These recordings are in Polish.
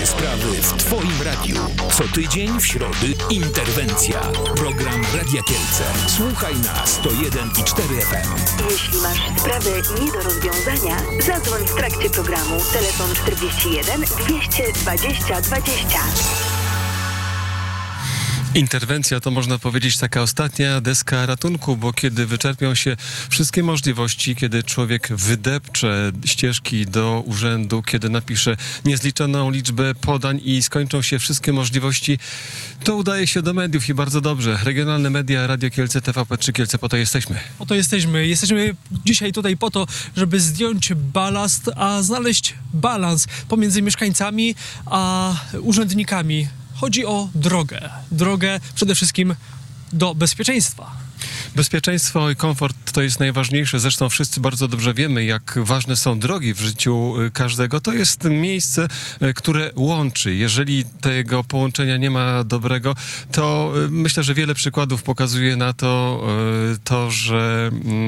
Twoje sprawy w Twoim radiu. Co tydzień w środy interwencja. Program Radia Kielce. Słuchaj na 101,4 FM. Jeśli masz sprawę nie do rozwiązania, zadzwoń w trakcie programu. Telefon 41 220 20. Interwencja to, można powiedzieć, taka ostatnia deska ratunku, bo kiedy wyczerpią się wszystkie możliwości, kiedy człowiek wydepcze ścieżki do urzędu, kiedy napisze niezliczoną liczbę podań i skończą się wszystkie możliwości, to udaje się do mediów i bardzo dobrze. Regionalne media, Radio Kielce, TVP3 Kielce, po to jesteśmy. Po to jesteśmy. Jesteśmy dzisiaj tutaj po to, żeby zdjąć balast, a znaleźć balans pomiędzy mieszkańcami a urzędnikami. Chodzi o drogę. Drogę przede wszystkim do bezpieczeństwa. Bezpieczeństwo i komfort to jest najważniejsze. Zresztą wszyscy bardzo dobrze wiemy, jak ważne są drogi w życiu każdego. To jest miejsce, które łączy. Jeżeli tego połączenia nie ma dobrego, to myślę, że wiele przykładów pokazuje na to, że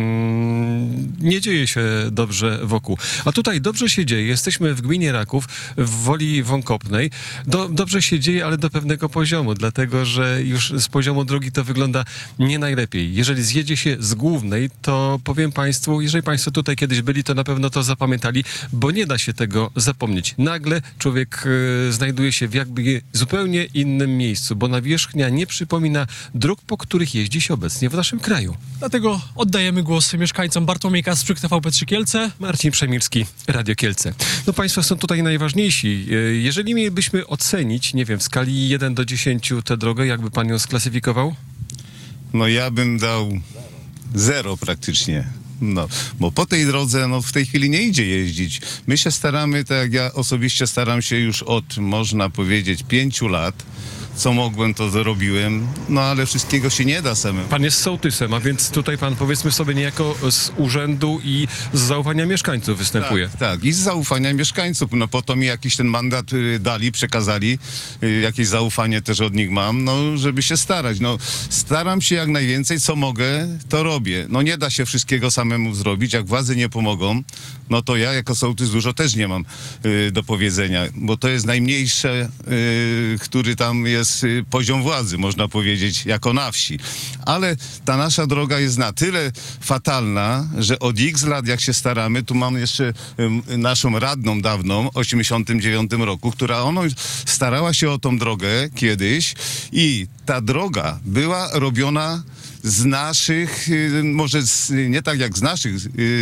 nie dzieje się dobrze wokół. A tutaj dobrze się dzieje. Jesteśmy w gminie Raków, w Woli Wąkopnej. Dobrze się dzieje, ale do pewnego poziomu, dlatego że już z poziomu drogi to wygląda nie najlepiej. Jeżeli zjedzie się z głównej, to powiem Państwu, jeżeli Państwo tutaj kiedyś byli, to na pewno to zapamiętali, bo nie da się tego zapomnieć. Nagle człowiek znajduje się w jakby zupełnie innym miejscu, bo nawierzchnia nie przypomina dróg, po których jeździ się obecnie w naszym kraju. Dlatego oddajemy głos mieszkańcom. Bartłomiej Kasprzyk, TVP3 Kielce. Marcin Przemirski, Radio Kielce. No Państwo są tutaj najważniejsi. Jeżeli mielibyśmy ocenić, nie wiem, w skali 1 do 10 tę drogę, jakby Pan ją sklasyfikował? No ja bym dał 0 praktycznie. No, bo po tej drodze w tej chwili nie idzie jeździć. My się staramy, tak jak ja osobiście staram się już od, można powiedzieć, 5 lat. Co mogłem, to zrobiłem, no ale wszystkiego się nie da samemu. Pan jest sołtysem, a więc tutaj pan, powiedzmy sobie, niejako z urzędu i z zaufania mieszkańców występuje. Tak, i z zaufania mieszkańców. No po to mi jakiś ten mandat dali, przekazali. Jakieś zaufanie też od nich mam, no żeby się starać. No staram się jak najwięcej, co mogę, to robię. No nie da się wszystkiego samemu zrobić, jak władze nie pomogą, no to ja jako sołtys dużo też nie mam do powiedzenia, bo to jest najmniejsze, który tam jest poziom władzy, można powiedzieć, jako na wsi. Ale ta nasza droga jest na tyle fatalna, że od X lat, jak się staramy, tu mam jeszcze naszą radną dawną, w 89 roku, która ona starała się o tą drogę kiedyś i ta droga była robiona z naszych, może nie tak jak z naszych,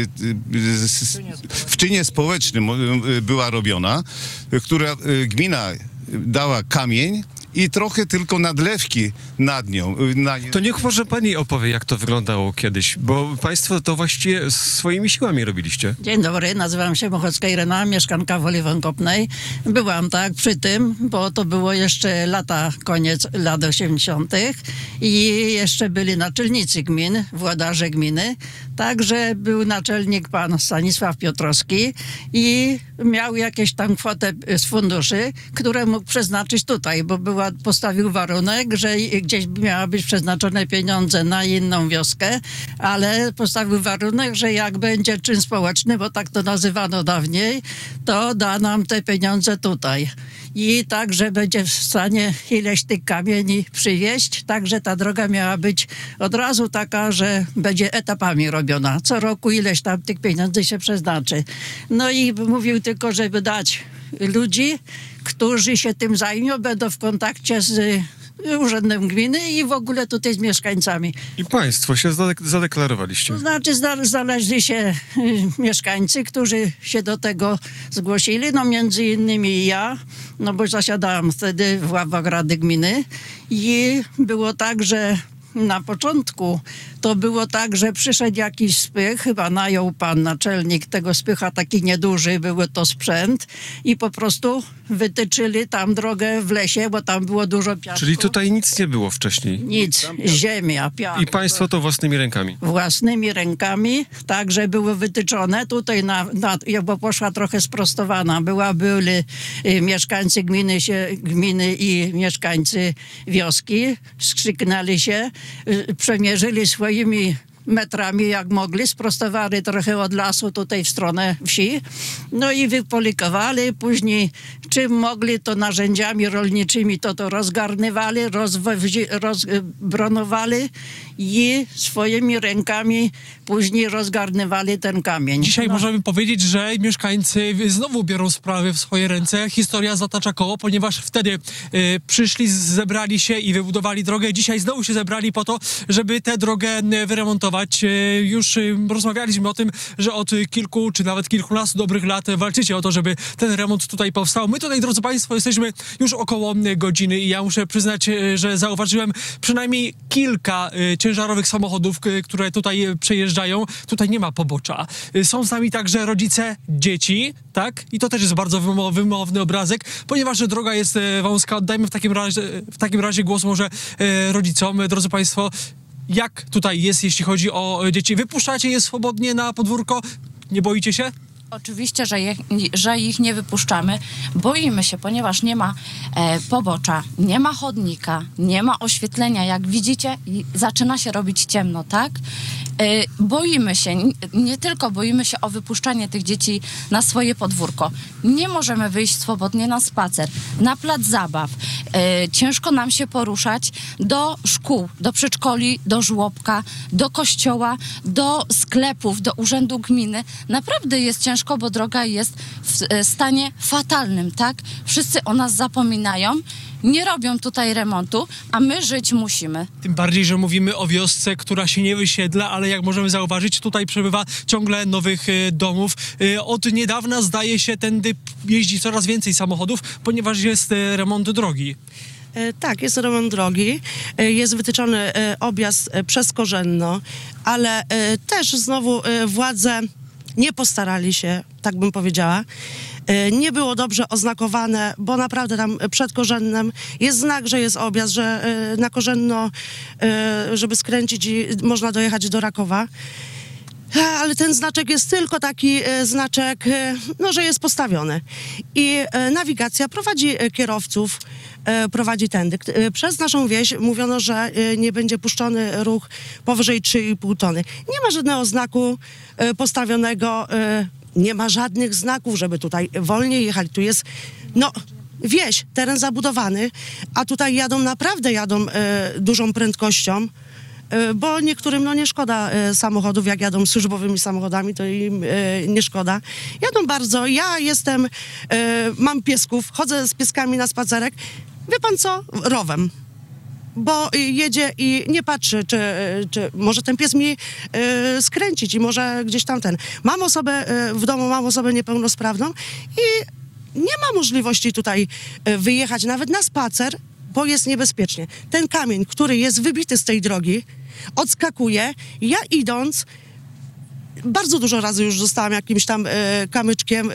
w czynie społecznym była robiona, która gmina dała kamień i trochę tylko nadlewki nad nią. To niech może pani opowie, jak to wyglądało kiedyś, bo państwo to właściwie swoimi siłami robiliście. Dzień dobry, nazywam się Mochocka Irena, mieszkanka Woli Wąkopnej. Byłam przy tym, bo to było jeszcze koniec lat 80. i jeszcze byli naczelnicy gmin, włodarze gminy. Także był naczelnik pan Stanisław Piotrowski i miał jakieś tam kwotę z funduszy, które mógł przeznaczyć tutaj, bo postawił warunek, że gdzieś miały być przeznaczone pieniądze na inną wioskę, ale postawił warunek, że jak będzie czyn społeczny, bo tak to nazywano dawniej, to da nam te pieniądze tutaj. I także będzie w stanie ileś tych kamieni przywieźć, także ta droga miała być od razu taka, że będzie etapami robiona. Co roku ileś tam tych pieniędzy się przeznaczy. No i mówił tylko, żeby dać ludzi, którzy się tym zajmą, będą w kontakcie z urzędem gminy i w ogóle tutaj z mieszkańcami. I państwo się zadeklarowaliście. To znaczy znaleźli się mieszkańcy, którzy się do tego zgłosili, no między innymi ja, no bo zasiadałam wtedy w ławach Rady Gminy i było tak, że na początku to było tak, że przyszedł jakiś spych, chyba najął pan naczelnik tego spycha, taki nieduży, był to sprzęt i po prostu wytyczyli tam drogę w lesie, bo tam było dużo piasku. Czyli tutaj nic nie było wcześniej? Nic, ziemia, piach. I państwo to własnymi rękami? Własnymi rękami, tak, że było wytyczone. Tutaj, bo poszła trochę sprostowana, byli mieszkańcy gminy i mieszkańcy wioski, skrzyknęli się, przemierzyli swoimi metrami jak mogli, sprostowali trochę od lasu tutaj w stronę wsi, no i wypolikowali, później czym mogli, to narzędziami rolniczymi to rozgarnywali, rozbronowali i swoimi rękami później rozgarnywali ten kamień. Dzisiaj możemy powiedzieć, że mieszkańcy znowu biorą sprawy w swoje ręce. Historia zatacza koło, ponieważ wtedy przyszli, zebrali się i wybudowali drogę. Dzisiaj znowu się zebrali po to, żeby tę drogę wyremontować. Już rozmawialiśmy o tym, że od kilku czy nawet kilkunastu dobrych lat walczycie o to, żeby ten remont tutaj powstał. My tutaj, drodzy Państwo, jesteśmy już około godziny i ja muszę przyznać, że zauważyłem przynajmniej kilka ciężarowych samochodów, które tutaj przejeżdżają. Tutaj nie ma pobocza. Są z nami także rodzice dzieci, tak? I to też jest bardzo wymowny obrazek, ponieważ droga jest wąska. Oddajmy w takim razie głos może rodzicom. Drodzy Państwo, jak tutaj jest, jeśli chodzi o dzieci? Wypuszczacie je swobodnie na podwórko? Nie boicie się? Oczywiście, że ich nie wypuszczamy. Boimy się, ponieważ nie ma pobocza, nie ma chodnika, nie ma oświetlenia. Jak widzicie, zaczyna się robić ciemno, tak? Boimy się, nie tylko boimy się o wypuszczanie tych dzieci na swoje podwórko. Nie możemy wyjść swobodnie na spacer, na plac zabaw. Ciężko nam się poruszać do szkół, do przedszkoli, do żłobka, do kościoła, do sklepów, do urzędu gminy. Naprawdę jest ciężko, bo droga jest w stanie fatalnym, tak? Wszyscy o nas zapominają. Nie robią tutaj remontu, a my żyć musimy. Tym bardziej, że mówimy o wiosce, która się nie wysiedla, ale jak możemy zauważyć, tutaj przebywa ciągle nowych domów. Od niedawna, zdaje się, tędy jeździ coraz więcej samochodów, ponieważ jest remont drogi. Tak, jest remont drogi, jest wytyczony objazd przez Korzenno, ale też znowu władze nie postarali się, tak bym powiedziała. Nie było dobrze oznakowane, bo naprawdę tam przed Korzennem jest znak, że jest objazd, że na Korzenno, żeby skręcić i można dojechać do Rakowa. Ale ten znaczek jest tylko taki znaczek, no, że jest postawiony. I nawigacja prowadzi kierowców, prowadzi tędy. Przez naszą wieś mówiono, że nie będzie puszczony ruch powyżej 3,5 tony. Nie ma żadnego znaku postawionego, nie ma żadnych znaków, żeby tutaj wolniej jechać. Tu jest, no, wieś, teren zabudowany, a tutaj naprawdę jadą dużą prędkością, bo niektórym no nie szkoda samochodów, jak jadą służbowymi samochodami, to im nie szkoda. Jadą bardzo, ja jestem, mam piesków, chodzę z pieskami na spacerek, wie pan co, rowem. Bo jedzie i nie patrzy, czy może ten pies mi skręcić i może gdzieś tam Mam osobę w domu, mam osobę niepełnosprawną i nie ma możliwości tutaj wyjechać nawet na spacer, bo jest niebezpiecznie. Ten kamień, który jest wybity z tej drogi, odskakuje. Ja idąc, bardzo dużo razy już zostałam jakimś tam kamyczkiem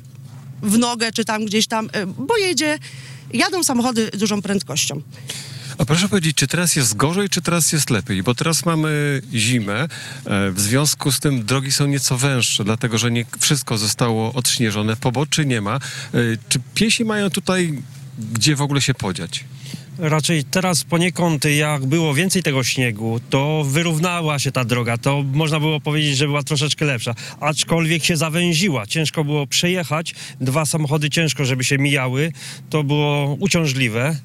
w nogę, czy tam gdzieś tam, bo jadą samochody dużą prędkością. A proszę powiedzieć, czy teraz jest gorzej, czy teraz jest lepiej? Bo teraz mamy zimę, w związku z tym drogi są nieco węższe, dlatego że nie wszystko zostało odśnieżone, poboczy nie ma. Czy piesi mają tutaj gdzie w ogóle się podziać? Raczej teraz poniekąd, jak było więcej tego śniegu, to wyrównała się ta droga. To można było powiedzieć, że była troszeczkę lepsza. Aczkolwiek się zawęziła. Ciężko było przejechać. 2 samochody ciężko, żeby się mijały. To było uciążliwe.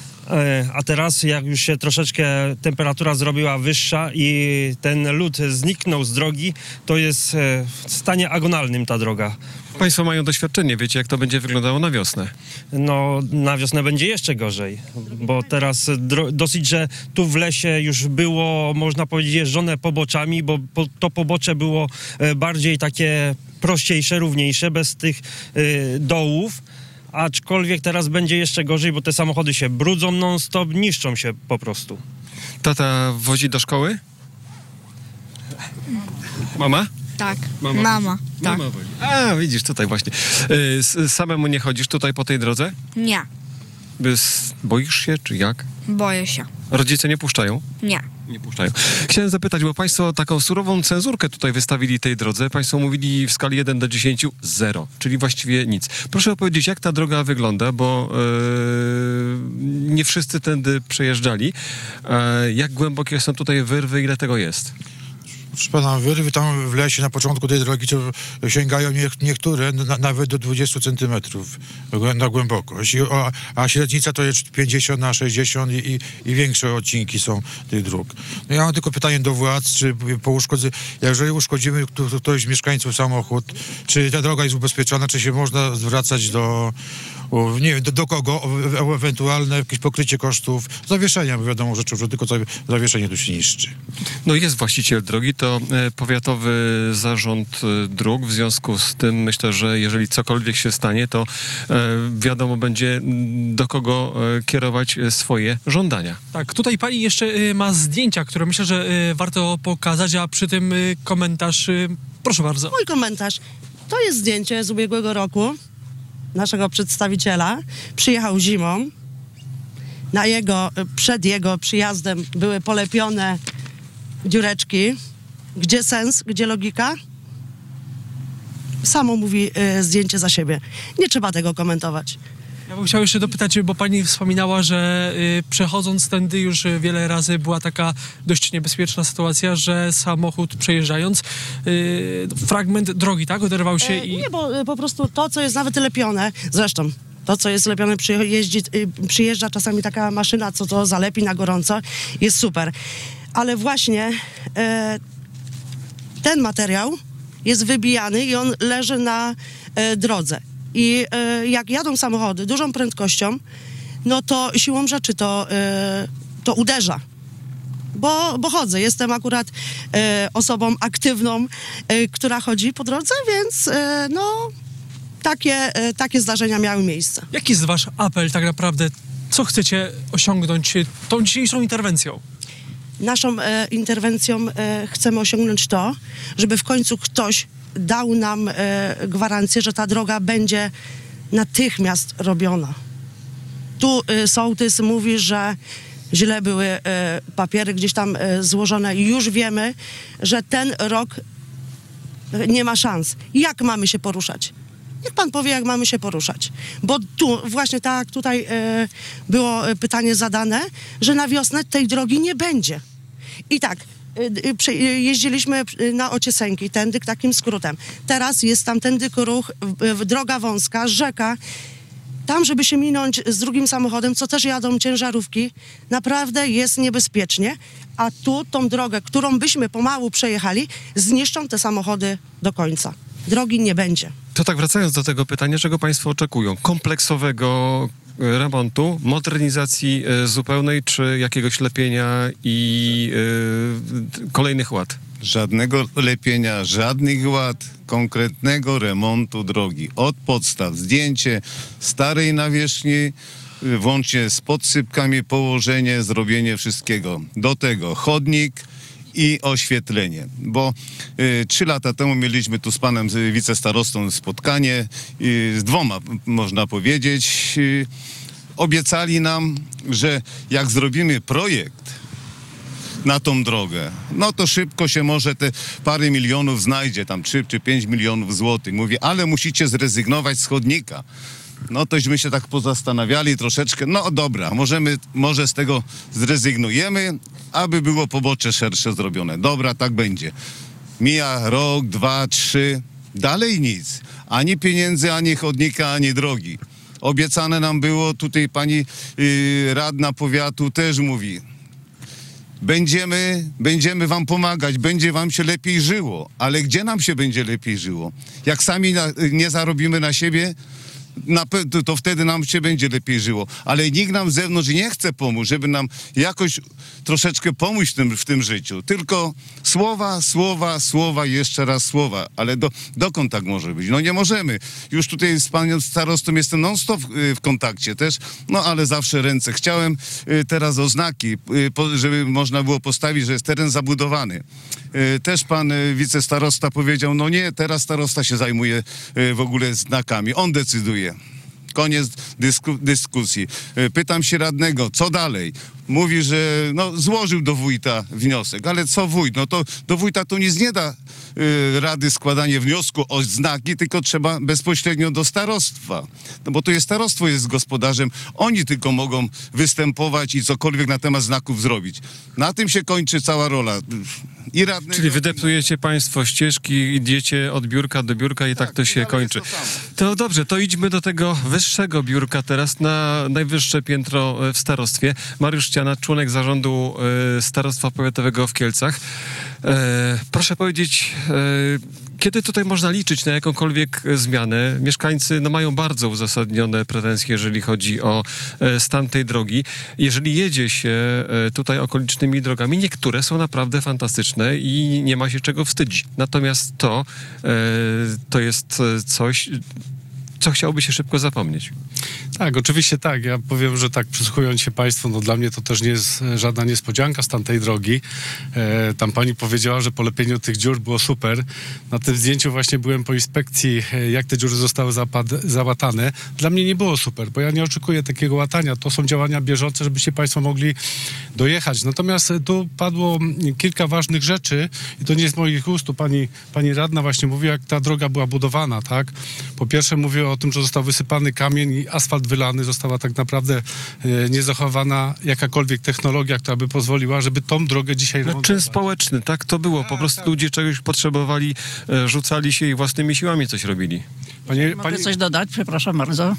A teraz, jak już się troszeczkę temperatura zrobiła wyższa i ten lód zniknął z drogi, to jest w stanie agonalnym ta droga. Państwo mają doświadczenie, wiecie, jak to będzie wyglądało na wiosnę? No, na wiosnę będzie jeszcze gorzej, bo teraz dosyć, że tu w lesie już było, można powiedzieć, jeżdżone poboczami, bo to pobocze było bardziej takie prościejsze, równiejsze, bez tych dołów. Aczkolwiek teraz będzie jeszcze gorzej, bo te samochody się brudzą non-stop, niszczą się po prostu. Tata wozi do szkoły? Mama? Tak, Mama. mama. Tak. Mama wozi. A, widzisz, tutaj właśnie. Samemu nie chodzisz tutaj po tej drodze? Nie, Boisz się, czy jak? boję się. Rodzice nie puszczają? Nie. Nie puszczają. Chciałem zapytać, bo państwo taką surową cenzurkę tutaj wystawili tej drodze. Państwo mówili w skali 1 do 10 0, czyli właściwie nic. Proszę opowiedzieć, jak ta droga wygląda, bo nie wszyscy tędy przejeżdżali. Jak głębokie są tutaj wyrwy, ile tego jest? Proszę pana, wyrwy tam w lesie na początku tej drogi to sięgają niektóre nawet do 20 centymetrów na głębokość, a średnica to jest 50 na 60 i większe odcinki są tych dróg. No ja mam tylko pytanie do władz, czy jeżeli uszkodzimy ktoś z mieszkańców samochód, czy ta droga jest ubezpieczona, czy się można zwracać nie wiem, do kogo, ewentualne jakieś pokrycie kosztów zawieszenia, bo wiadomo, że tylko zawieszenie tu się niszczy. No jest właściciel drogi, to Powiatowy Zarząd Dróg. W związku z tym myślę, że jeżeli cokolwiek się stanie, to wiadomo będzie, do kogo kierować swoje żądania. Tak, tutaj pani jeszcze ma zdjęcia, które myślę, że warto pokazać, a przy tym komentarz. Proszę bardzo. Mój komentarz. To jest zdjęcie z ubiegłego roku naszego przedstawiciela. Przyjechał zimą. Przed jego przyjazdem były polepione dziureczki. Gdzie sens? Gdzie logika? Samo mówi zdjęcie za siebie. Nie trzeba tego komentować. Ja bym chciał jeszcze dopytać, bo pani wspominała, że przechodząc tędy już wiele razy była taka dość niebezpieczna sytuacja, że samochód przejeżdżając, fragment drogi, tak, oderwał się i... Nie, bo po prostu to, co jest nawet lepione, zresztą to, co jest lepione, przyjeżdża czasami taka maszyna, co to zalepi na gorąco, jest super. Ale właśnie ten materiał jest wybijany i on leży na drodze. I jak jadą samochody dużą prędkością, no to siłą rzeczy to uderza. Bo chodzę, jestem akurat osobą aktywną, która chodzi po drodze, więc takie zdarzenia miały miejsce. Jaki jest wasz apel tak naprawdę? Co chcecie osiągnąć tą dzisiejszą interwencją? Naszą interwencją chcemy osiągnąć to, żeby w końcu ktoś dał nam gwarancję, że ta droga będzie natychmiast robiona. Tu sołtys mówi, że źle były papiery gdzieś tam złożone i już wiemy, że ten rok nie ma szans. Jak mamy się poruszać? Niech pan powie, jak mamy się poruszać. Bo tu właśnie tak tutaj było pytanie zadane, że na wiosnę tej drogi nie będzie. I tak, jeździliśmy na Ociesenki, tędy takim skrótem. Teraz jest tam tędy ruch, droga wąska, rzeka. Tam, żeby się minąć z drugim samochodem, co też jadą ciężarówki, naprawdę jest niebezpiecznie. A tu tą drogę, którą byśmy pomału przejechali, zniszczą te samochody do końca. Drogi nie będzie. To tak wracając do tego pytania, czego państwo oczekują? Kompleksowego remontu, modernizacji zupełnej, czy jakiegoś lepienia i kolejnych łat? Żadnego lepienia, żadnych łat, konkretnego remontu drogi. Od podstaw zdjęcie starej nawierzchni, włącznie z podsypkami, położenie, zrobienie wszystkiego. Do tego chodnik i oświetlenie, bo 3 lata temu mieliśmy tu z panem wicestarostą spotkanie, z 2 można powiedzieć. Obiecali nam, że jak zrobimy projekt na tą drogę, no to szybko się może te parę milionów znajdzie, tam 3 czy 5 milionów złotych. Mówię, ale musicie zrezygnować z chodnika. No tośmy się tak pozastanawiali troszeczkę, no dobra, może z tego zrezygnujemy, aby było pobocze szersze zrobione. Dobra, tak będzie. Mija rok, 2, 3, dalej nic. Ani pieniędzy, ani chodnika, ani drogi. Obiecane nam było, tutaj pani radna powiatu też mówi, będziemy wam pomagać, będzie wam się lepiej żyło. Ale gdzie nam się będzie lepiej żyło? Jak sami nie zarobimy na siebie, to wtedy nam się będzie lepiej żyło. Ale nikt nam z zewnątrz nie chce pomóc, żeby nam jakoś troszeczkę pomóc w tym życiu. Tylko słowa, jeszcze raz słowa. Ale dokąd tak może być? No nie możemy. Już tutaj z panem starostą jestem non-stop w kontakcie też, no ale zawsze ręce. Chciałem teraz oznaki, żeby można było postawić, że jest teren zabudowany. Też pan wicestarosta powiedział, no nie, teraz starosta się zajmuje w ogóle znakami. On decyduje. Koniec dyskusji. Pytam się radnego, co dalej? mówi, że złożył do wójta wniosek, ale co wójt? No to do wójta to nic nie da rady składanie wniosku o znaki, tylko trzeba bezpośrednio do starostwa. No bo to jest starostwo jest gospodarzem, oni tylko mogą występować i cokolwiek na temat znaków zrobić. Na tym się kończy cała rola. I radnego, czyli wydeptujecie państwo ścieżki, idziecie od biurka do biurka i tak to się kończy. To dobrze, to idźmy do tego wyższego biurka teraz, na najwyższe piętro w starostwie. Mariusz Ściana, członek zarządu Starostwa Powiatowego w Kielcach. Proszę powiedzieć, kiedy tutaj można liczyć na jakąkolwiek zmianę? Mieszkańcy mają bardzo uzasadnione pretensje, jeżeli chodzi o stan tej drogi. Jeżeli jedzie się tutaj okolicznymi drogami, niektóre są naprawdę fantastyczne i nie ma się czego wstydzić. Natomiast to jest coś, co chciałoby się szybko zapomnieć. Tak, oczywiście tak. Ja powiem, że tak, przysłuchując się państwu, dla mnie to też nie jest żadna niespodzianka z tamtej drogi. Tam pani powiedziała, że po lepieniu tych dziur było super. Na tym zdjęciu właśnie byłem po inspekcji, jak te dziury zostały załatane. Dla mnie nie było super, bo ja nie oczekuję takiego łatania. To są działania bieżące, żebyście państwo mogli dojechać. Natomiast tu padło kilka ważnych rzeczy i to nie z moich ust. Tu pani radna właśnie mówiła, jak ta droga była budowana, tak? Po pierwsze mówiła o tym, że został wysypany kamień i asfalt wylany, została tak naprawdę niezachowana jakakolwiek technologia, która by pozwoliła, żeby tą drogę dzisiaj remontować. Czyn społeczny, tak to było. Po prostu ludzie czegoś potrzebowali, rzucali się i własnymi siłami coś robili. Mogę coś dodać? Przepraszam bardzo.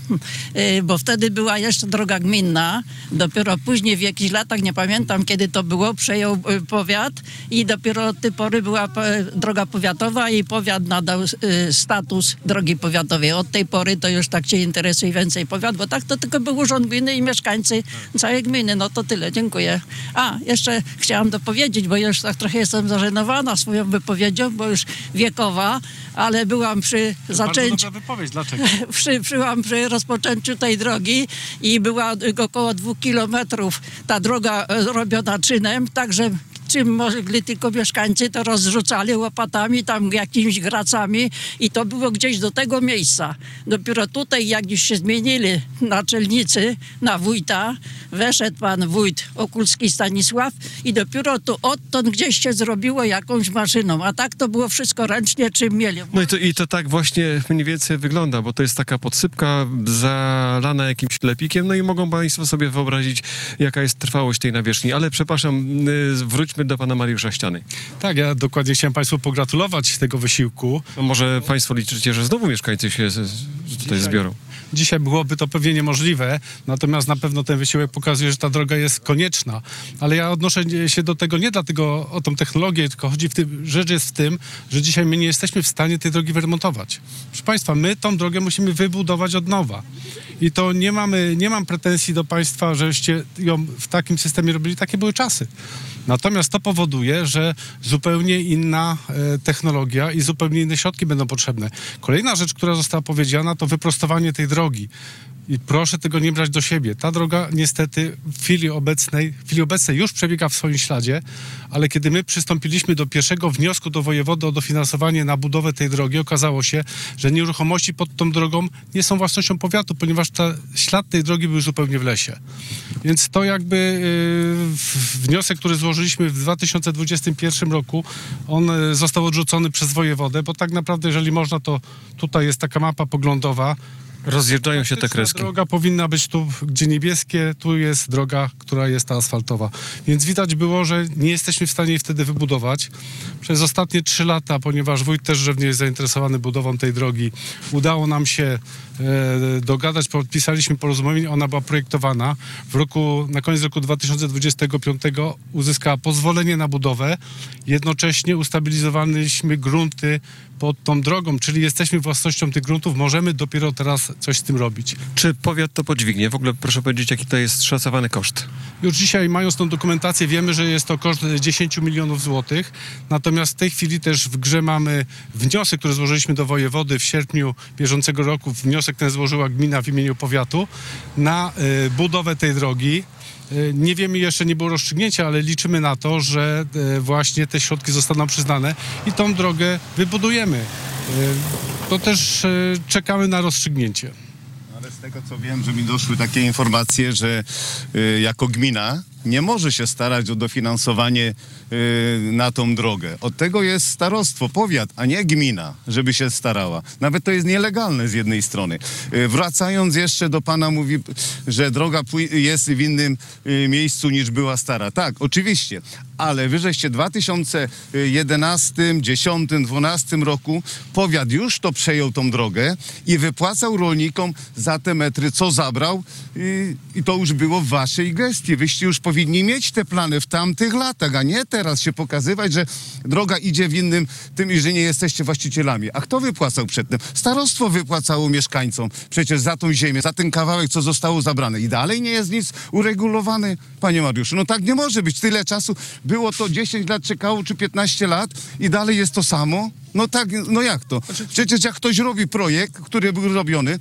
Bo wtedy była jeszcze droga gminna. Dopiero później w jakichś latach, nie pamiętam kiedy to było, przejął powiat i dopiero od tej pory była droga powiatowa i powiat nadał status drogi powiatowej. Od tej pory to już tak się interesuje więcej powiat, bo tak to tylko był urząd gminy i mieszkańcy całej gminy. No to tyle, dziękuję. Jeszcze chciałam dopowiedzieć, bo już tak trochę jestem zażenowana swoją wypowiedzią, bo już wiekowa, ale byłam przy zaczęciu. Wypowiedź, dlaczego? Byłam przy rozpoczęciu tej drogi i była około 2 kilometrów ta droga robiona czynem, także czym mogli tylko mieszkańcy, to rozrzucali łopatami, tam jakimiś gracami i to było gdzieś do tego miejsca. Dopiero tutaj, jak już się zmienili naczelnicy na wójta, weszedł pan wójt Okulski Stanisław i dopiero tu odtąd gdzieś się zrobiło jakąś maszyną, a tak to było wszystko ręcznie, czym mieli. No i to tak właśnie mniej więcej wygląda, bo to jest taka podsypka zalana jakimś lepikiem, i mogą państwo sobie wyobrazić, jaka jest trwałość tej nawierzchni. Ale przepraszam, wróćmy do pana Mariusza Ściany. Tak, ja dokładnie chciałem państwu pogratulować tego wysiłku. Może państwo liczycie, że znowu mieszkańcy się tutaj zbiorą? Dzisiaj byłoby to pewnie niemożliwe, natomiast na pewno ten wysiłek pokazuje, że ta droga jest konieczna. Ale ja odnoszę się do tego nie dlatego o tą technologię, tylko rzecz jest w tym, że dzisiaj my nie jesteśmy w stanie tej drogi wyremontować. Proszę państwa, my tą drogę musimy wybudować od nowa. I to nie mam pretensji do państwa, żeście ją w takim systemie robili, takie były czasy. Natomiast to powoduje, że zupełnie inna technologia i zupełnie inne środki będą potrzebne. Kolejna rzecz, która została powiedziana, to wyprostowanie tej drogi. I proszę tego nie brać do siebie. Ta droga niestety w chwili obecnej już przebiega w swoim śladzie, ale kiedy my przystąpiliśmy do pierwszego wniosku do wojewody o dofinansowanie na budowę tej drogi, okazało się, że nieruchomości pod tą drogą nie są własnością powiatu, ponieważ ślad tej drogi był zupełnie w lesie. Więc to jakby wniosek, który złożyliśmy w 2021 roku, on został odrzucony przez wojewodę, bo tak naprawdę, jeżeli można, to tutaj jest taka mapa poglądowa. Rozjeżdżają się te kreski. Droga powinna być tu, gdzie niebieskie, tu jest droga, która jest ta asfaltowa. Więc widać było, że nie jesteśmy w stanie jej wtedy wybudować. Przez ostatnie 3 lata, ponieważ wójt też żywnie jest zainteresowany budową tej drogi, udało nam się dogadać, podpisaliśmy porozumienie, ona była projektowana. Na koniec roku 2025 uzyskała pozwolenie na budowę. Jednocześnie ustabilizowaliśmy grunty pod tą drogą, czyli jesteśmy własnością tych gruntów, możemy dopiero teraz coś z tym robić. Czy powiat to podźwignie? W ogóle proszę powiedzieć, jaki to jest szacowany koszt? Już dzisiaj, mając tą dokumentację, wiemy, że jest to koszt 10 milionów złotych, natomiast w tej chwili też w grze mamy wniosek, który złożyliśmy do wojewody w sierpniu bieżącego roku. Wniosek ten złożyła gmina w imieniu powiatu na budowę tej drogi. Nie wiemy, jeszcze nie było rozstrzygnięcia, ale liczymy na to, że właśnie te środki zostaną przyznane i tą drogę wybudujemy. To też czekamy na rozstrzygnięcie. Ale z tego co wiem, że mi doszły takie informacje, że jako gmina nie może się starać o dofinansowanie na tą drogę. Od tego jest starostwo, powiat, a nie gmina, żeby się starała. Nawet to jest nielegalne z jednej strony. Wracając jeszcze do pana, mówi, że droga jest w innym miejscu niż była stara. Tak, oczywiście, ale wy żeście w 2011, 10, 12 roku powiat już to przejął tą drogę i wypłacał rolnikom za te metry, co zabrał i to już było w waszej gestii. Wyście już powinni mieć te plany w tamtych latach, a nie teraz się pokazywać, że droga idzie w innym tym i że nie jesteście właścicielami. A kto wypłacał przedtem? Starostwo wypłacało mieszkańcom przecież za tą ziemię, za ten kawałek, co zostało zabrane. I dalej nie jest nic uregulowane, panie Mariuszu. No tak nie może być. Tyle czasu było to 10 lat czekało, czy 15 lat i dalej jest to samo? No tak, no jak to? Przecież jak ktoś robi projekt, który był robiony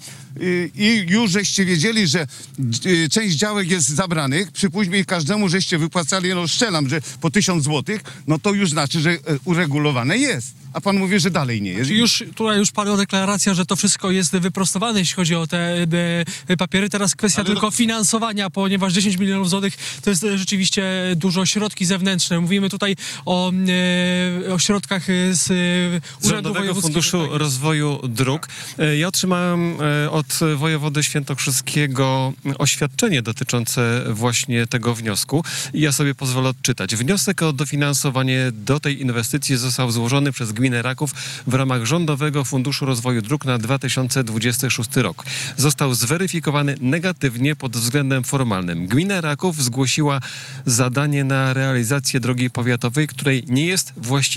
i już żeście wiedzieli, że część działek jest zabranych, przypuśćmy ich każdemu, żeście wypłacali, no strzelam, że po 1000 złotych, no to już znaczy, że uregulowane jest. A pan mówi, że dalej nie jest. Tutaj już padła deklaracja, że to wszystko jest wyprostowane, jeśli chodzi o te papiery. Teraz kwestia tylko finansowania, ponieważ 10 milionów złotych to jest rzeczywiście dużo, środki zewnętrzne. Mówimy tutaj o środkach z Rządowego Funduszu Rozwoju Dróg. Ja otrzymałem od wojewody świętokrzyskiego oświadczenie dotyczące właśnie tego wniosku i ja sobie pozwolę odczytać. Wniosek o dofinansowanie do tej inwestycji został złożony przez gminę Raków w ramach Rządowego Funduszu Rozwoju Dróg na 2026 rok. Został zweryfikowany negatywnie pod względem formalnym. Gmina Raków zgłosiła zadanie na realizację drogi powiatowej, której nie jest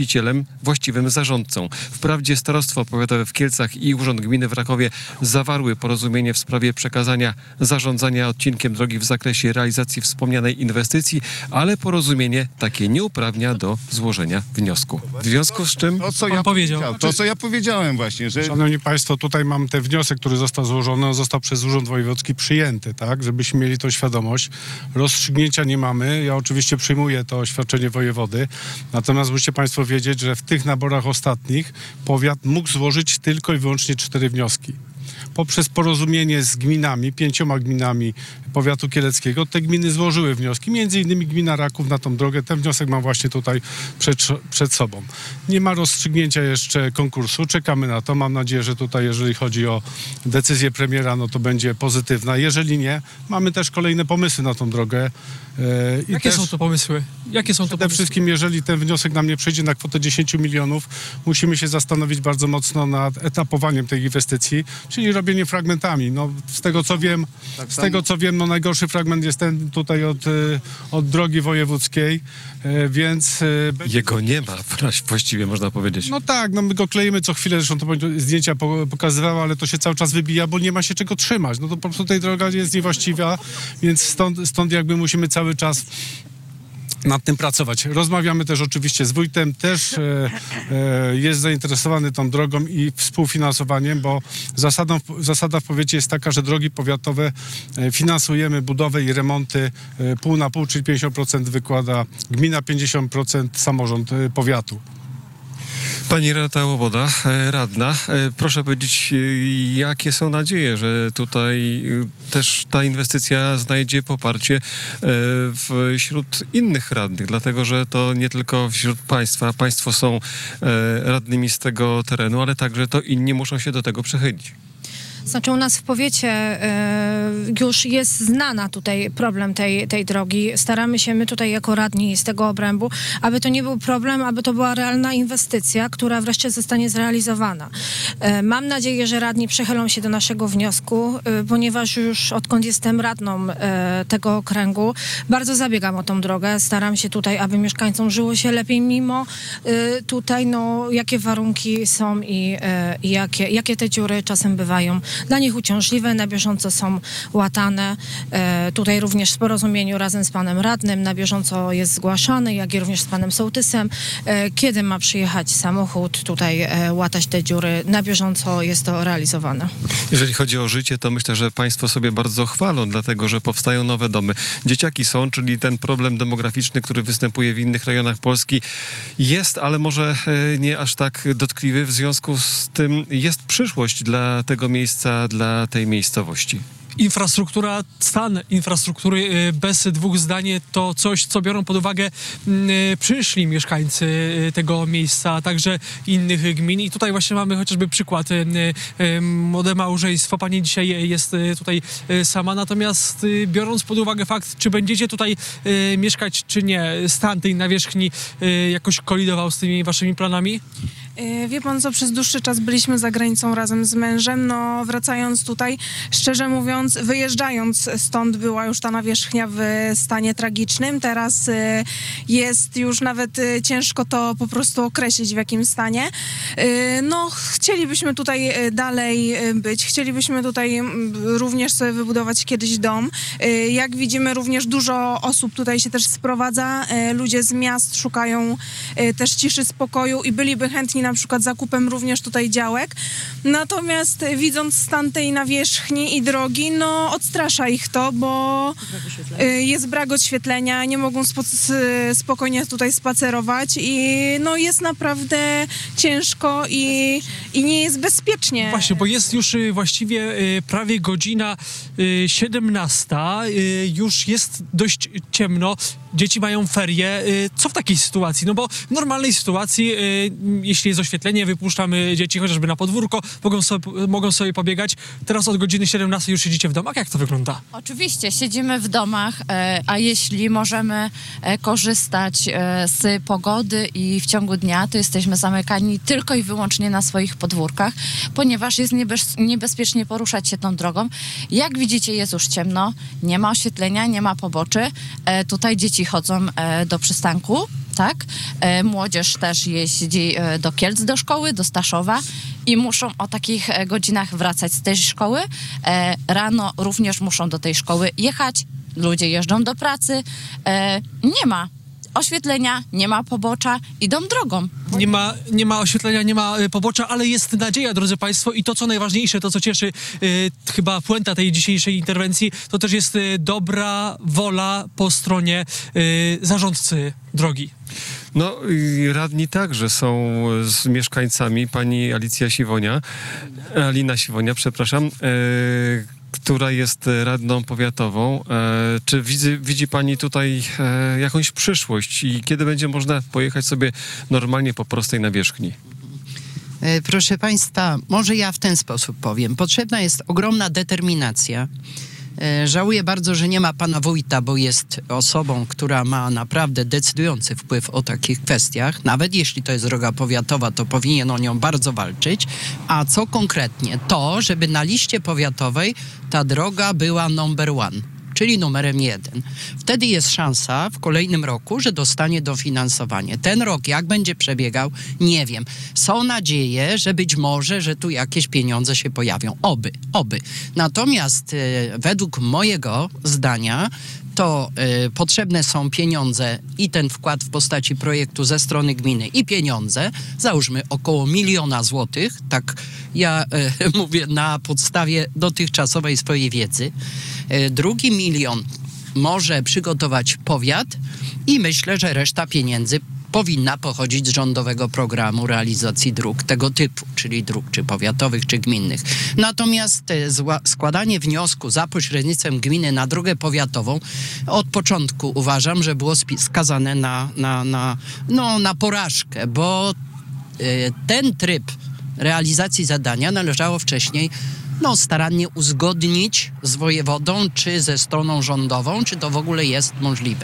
właściwym zarządcą. Wprawdzie Starostwo Powiatowe w Kielcach i Urząd Gminy w Rakowie zawarły porozumienie w sprawie przekazania zarządzania odcinkiem drogi w zakresie realizacji wspomnianej inwestycji, ale porozumienie takie nie uprawnia do złożenia wniosku. W związku z czym To, co ja powiedziałem właśnie, że... Szanowni Państwo, tutaj mam ten wniosek, który został złożony, on został przez Urząd Wojewódzki przyjęty, tak, żebyśmy mieli tą świadomość. Rozstrzygnięcia nie mamy. Ja oczywiście przyjmuję to oświadczenie wojewody, natomiast musicie Państwo wiedzieć, że w tych naborach ostatnich powiat mógł złożyć tylko i wyłącznie 4 wnioski. Poprzez porozumienie z gminami, 5 gminami powiatu kieleckiego, te gminy złożyły wnioski, między innymi gmina Raków na tą drogę. Ten wniosek mam właśnie tutaj przed sobą. Nie ma rozstrzygnięcia jeszcze konkursu, czekamy na to. Mam nadzieję, że tutaj, jeżeli chodzi o decyzję premiera, no to będzie pozytywna. Jeżeli nie, mamy też kolejne pomysły na tą drogę. Jakie są to pomysły? Przede wszystkim, jeżeli ten wniosek nam nie przyjdzie na kwotę 10 milionów, musimy się zastanowić bardzo mocno nad etapowaniem tej inwestycji, czyli robienie fragmentami. No, z tego co wiem, no najgorszy fragment jest ten tutaj od drogi wojewódzkiej, więc... Jego nie ma, właściwie można powiedzieć. No tak, no my go kleimy co chwilę, zresztą to zdjęcia pokazywały, ale to się cały czas wybija, bo nie ma się czego trzymać. No to po prostu tej droga jest niewłaściwa, więc stąd jakby musimy cały czas nad tym pracować. Rozmawiamy też oczywiście z wójtem, też jest zainteresowany tą drogą i współfinansowaniem, bo zasada w powiecie jest taka, że drogi powiatowe finansujemy budowę i remonty pół na pół, czyli 50% wykłada gmina, 50% samorząd powiatu. Pani Renata Łoboda, radna, proszę powiedzieć, jakie są nadzieje, że tutaj też ta inwestycja znajdzie poparcie wśród innych radnych, dlatego że to nie tylko wśród państwa. Państwo są radnymi z tego terenu, ale także to inni muszą się do tego przychylić. Znaczy u nas w powiecie już jest znana tutaj problem tej drogi. Staramy się my tutaj jako radni z tego obrębu, aby to nie był problem, aby to była realna inwestycja, która wreszcie zostanie zrealizowana. Mam nadzieję, że radni przychylą się do naszego wniosku, ponieważ już odkąd jestem radną tego okręgu, bardzo zabiegam o tą drogę. Staram się tutaj, aby mieszkańcom żyło się lepiej, mimo tutaj, no, jakie warunki są i jakie te dziury czasem bywają dla nich uciążliwe, na bieżąco są łatane. Tutaj również w porozumieniu razem z panem radnym na bieżąco jest zgłaszany, jak i również z panem sołtysem. Kiedy ma przyjechać samochód, tutaj łatać te dziury, na bieżąco jest to realizowane. Jeżeli chodzi o życie, to myślę, że państwo sobie bardzo chwalą, dlatego że powstają nowe domy. Dzieciaki są, czyli ten problem demograficzny, który występuje w innych rejonach Polski jest, ale może nie aż tak dotkliwy. W związku z tym jest przyszłość dla tego miejsca, dla tej miejscowości. Infrastruktura, stan infrastruktury bez dwóch zdań to coś, co biorą pod uwagę przyszli mieszkańcy tego miejsca, a także innych gmin. I tutaj właśnie mamy chociażby przykład. Młode małżeństwo, pani dzisiaj jest tutaj sama, natomiast biorąc pod uwagę fakt, czy będziecie tutaj mieszkać, czy nie, stan tej nawierzchni jakoś kolidował z tymi waszymi planami? Wie pan co, przez dłuższy czas byliśmy za granicą razem z mężem, no wracając tutaj, szczerze mówiąc, wyjeżdżając stąd była już ta nawierzchnia w stanie tragicznym, teraz jest już nawet ciężko to po prostu określić w jakim stanie. No chcielibyśmy tutaj dalej być, chcielibyśmy tutaj również sobie wybudować kiedyś dom. Jak widzimy, również dużo osób tutaj się też sprowadza, ludzie z miast szukają też ciszy, spokoju i byliby chętni na przykład zakupem również tutaj działek. Natomiast widząc stan tej nawierzchni i drogi, no odstrasza ich to, bo jest brak oświetlenia, nie mogą spokojnie tutaj spacerować i no jest naprawdę ciężko i nie jest bezpiecznie. Właśnie, bo jest już właściwie prawie godzina 17, już jest dość ciemno, dzieci mają ferie. Co w takiej sytuacji? No bo w normalnej sytuacji, jeśli jest oświetlenie, wypuszczamy dzieci chociażby na podwórko, mogą sobie pobiegać. Teraz od godziny 17 już siedzicie w domach. Jak to wygląda? Oczywiście, siedzimy w domach, a jeśli możemy korzystać z pogody i w ciągu dnia, to jesteśmy zamykani tylko i wyłącznie na swoich podwórkach, ponieważ jest niebezpiecznie poruszać się tą drogą. Jak widzicie, jest już ciemno, nie ma oświetlenia, nie ma poboczy. Tutaj dzieci chodzą do przystanku, tak? Młodzież też jeździ do Kielc, do szkoły, do Staszowa i muszą o takich godzinach wracać z tej szkoły. Rano również muszą do tej szkoły jechać. Ludzie jeżdżą do pracy. Nie ma oświetlenia, nie ma pobocza, idą drogą. Nie ma oświetlenia, nie ma pobocza, ale jest nadzieja, drodzy państwo, i to, co najważniejsze, to, co cieszy chyba puenta tej dzisiejszej interwencji, to też jest dobra wola po stronie zarządcy drogi. No i radni także są z mieszkańcami, pani Alina Siwonia, przepraszam, która jest radną powiatową. Czy widzi pani tutaj jakąś przyszłość i kiedy będzie można pojechać sobie normalnie po prostej nawierzchni? Proszę państwa, może ja w ten sposób powiem. Potrzebna jest ogromna determinacja. Żałuję bardzo, że nie ma pana wójta, bo jest osobą, która ma naprawdę decydujący wpływ o takich kwestiach. Nawet jeśli to jest droga powiatowa, to powinien o nią bardzo walczyć. A co konkretnie? To, żeby na liście powiatowej ta droga była number one, czyli numerem 1. Wtedy jest szansa w kolejnym roku, że dostanie dofinansowanie. Ten rok, jak będzie przebiegał, nie wiem. Są nadzieje, że być może, że tu jakieś pieniądze się pojawią. Oby. Natomiast według mojego zdania to potrzebne są pieniądze i ten wkład w postaci projektu ze strony gminy i pieniądze, załóżmy około 1 000 000 złotych, tak ja mówię na podstawie dotychczasowej swojej wiedzy. Drugi 1 000 000 może przygotować powiat i myślę, że reszta pieniędzy powinna pochodzić z rządowego programu realizacji dróg tego typu, czyli dróg czy powiatowych, czy gminnych. Natomiast składanie wniosku za pośrednictwem gminy na drogę powiatową od początku uważam, że było skazane na porażkę, bo ten tryb realizacji zadania należało wcześniej starannie uzgodnić z wojewodą, czy ze stroną rządową, czy to w ogóle jest możliwe.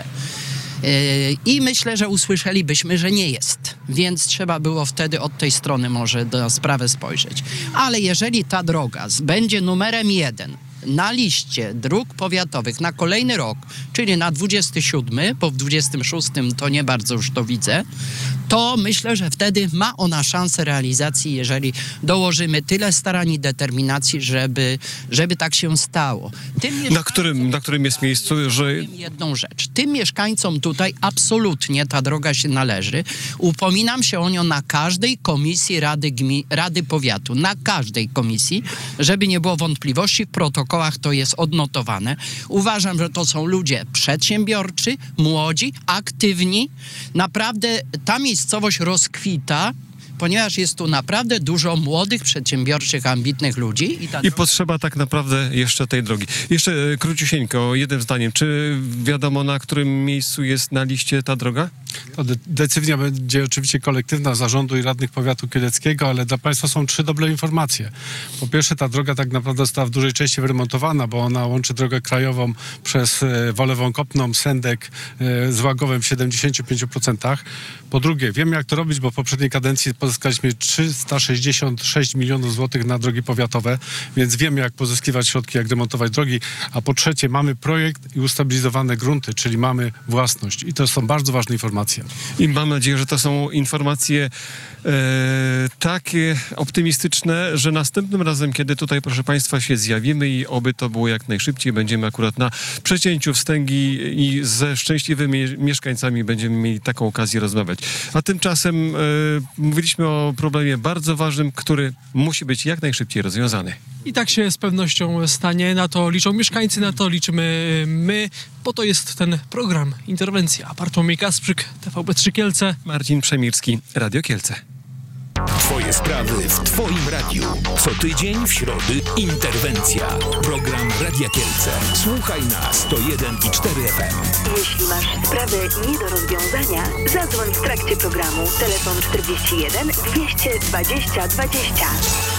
I myślę, że usłyszelibyśmy, że nie jest. Więc trzeba było wtedy od tej strony może na sprawę spojrzeć. Ale jeżeli ta droga będzie numerem 1 na liście dróg powiatowych na kolejny rok, czyli na 27, bo w 26 to nie bardzo już to widzę, to myślę, że wtedy ma ona szansę realizacji, jeżeli dołożymy starań i determinacji, żeby tak się stało. Na którym jest miejscu, że... Jedną rzecz. Tym mieszkańcom tutaj absolutnie ta droga się należy. Upominam się o nią na każdej komisji Rady Powiatu. Na każdej komisji, żeby nie było wątpliwości, w protokołach to jest odnotowane. Uważam, że to są ludzie przedsiębiorczy, młodzi, aktywni. Naprawdę ta miejscowość rozkwita ponieważ jest tu naprawdę dużo młodych, przedsiębiorczych, ambitnych ludzi. I potrzeba tak naprawdę jeszcze tej drogi. Jeszcze króciusieńko, jednym zdaniem. Czy wiadomo, na którym miejscu jest na liście ta droga? To decyzja będzie oczywiście kolektywna zarządu i radnych powiatu kieleckiego, ale dla państwa są 3 dobre informacje. Po pierwsze, ta droga tak naprawdę została w dużej części wyremontowana, bo ona łączy drogę krajową przez Wolę Wąkopną, Sendek z Łagowem w 75%. Po drugie, wiemy jak to robić, bo w poprzedniej kadencji pozyskaliśmy 366 milionów złotych na drogi powiatowe, więc wiemy jak pozyskiwać środki, jak remontować drogi. A po trzecie, mamy projekt i ustabilizowane grunty, czyli mamy własność. I to są bardzo ważne informacje. I mam nadzieję, że to są informacje takie optymistyczne, że następnym razem, kiedy tutaj, proszę państwa, się zjawimy i oby to było jak najszybciej, będziemy akurat na przecięciu wstęgi i ze szczęśliwymi mieszkańcami będziemy mieli taką okazję rozmawiać. A tymczasem mówiliśmy o problemie bardzo ważnym, który musi być jak najszybciej rozwiązany. I tak się z pewnością stanie. Na to liczą mieszkańcy, na to liczymy my. Po to jest ten program Interwencja. Bartłomiej Kasprzyk, TVP3 Kielce. Marcin Przemirski, Radio Kielce. Twoje sprawy w Twoim radiu. Co tydzień w środy Interwencja. Program Radia Kielce. Słuchaj na 101,4 FM. Jeśli masz sprawy nie do rozwiązania, zadzwoń w trakcie programu. Telefon 41 220 20 20.